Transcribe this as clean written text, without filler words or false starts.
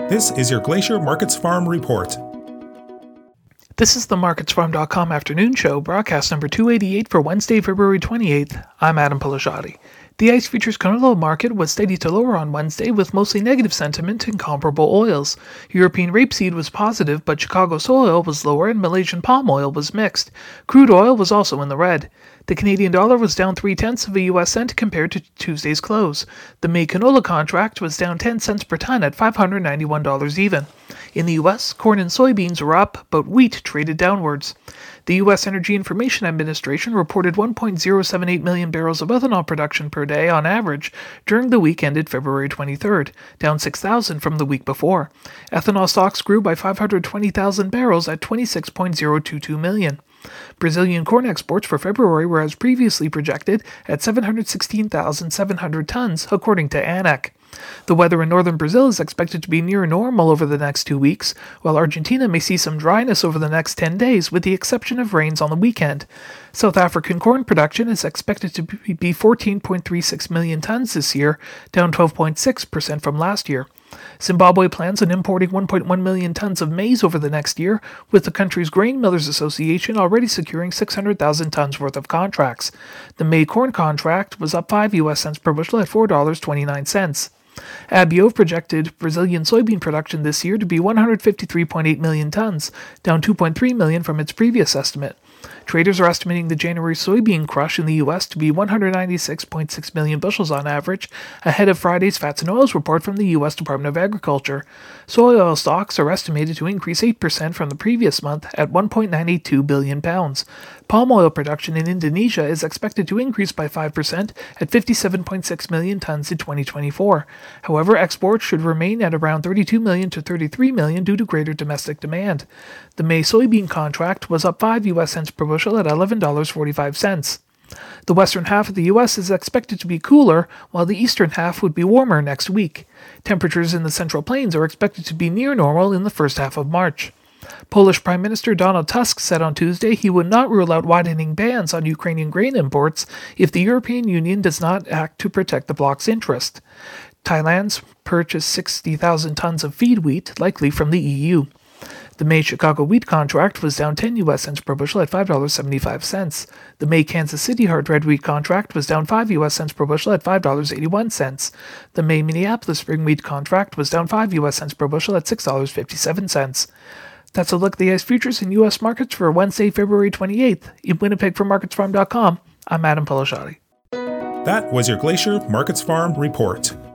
This is your Glacier Markets Farm Report. This is the MarketsFarm.com afternoon show, broadcast number 288 for Wednesday, February 28th. I'm Adam Polishati. The ICE futures canola market was steady to lower on Wednesday with mostly negative sentiment in comparable oils. European rapeseed was positive, but Chicago soy oil was lower and Malaysian palm oil was mixed. Crude oil was also in the red. The Canadian dollar was down 0.3 of a U.S. cent compared to Tuesday's close. The May canola contract was down 10 cents per ton at $591 even. In the U.S., corn and soybeans were up, but wheat traded downwards. The U.S. Energy Information Administration reported 1.078 million barrels of ethanol production per day on average during the week ended February 23rd, down 6,000 from the week before. Ethanol stocks grew by 520,000 barrels at 26.022 million. Brazilian corn exports for February were as previously projected at 716,700 tons, according to ANAC. The weather in northern Brazil is expected to be near normal over the next 2 weeks, while Argentina may see some dryness over the next 10 days, with the exception of rains on the weekend. South African corn production is expected to be 14.36 million tons this year, down 12.6% from last year. Zimbabwe plans on importing 1.1 million tons of maize over the next year, with the country's Grain Millers Association already securing 600,000 tons worth of contracts. The May corn contract was up 5 U.S. cents per bushel at $4.29. Abio projected Brazilian soybean production this year to be 153.8 million tons, down 2.3 million from its previous estimate. Traders are estimating the January soybean crush in the U.S. to be 196.6 million bushels on average, ahead of Friday's fats and oils report from the U.S. Department of Agriculture. Soy oil stocks are estimated to increase 8% from the previous month at 1.982 billion pounds. Palm oil production in Indonesia is expected to increase by 5% at 57.6 million tons in 2024. However, exports should remain at around 32 million to 33 million due to greater domestic demand. The May soybean contract was up 5 U.S. cents per bushel at $11.45. The western half of the U.S. is expected to be cooler, while the eastern half would be warmer next week. Temperatures in the Central Plains are expected to be near normal in the first half of March. Polish Prime Minister Donald Tusk said on Tuesday he would not rule out widening bans on Ukrainian grain imports if the European Union does not act to protect the bloc's interest. Thailand's purchased 60,000 tons of feed wheat, likely from the EU. The May Chicago wheat contract was down 10 U.S. cents per bushel at $5.75. The May Kansas City hard red wheat contract was down 5 U.S. cents per bushel at $5.81. The May Minneapolis spring wheat contract was down 5 U.S. cents per bushel at $6.57. That's a look at the ICE futures in U.S. markets for Wednesday, February 28th. In Winnipeg for MarketsFarm.com, I'm Adam Polishati. That was your Glacier Markets Farm Report.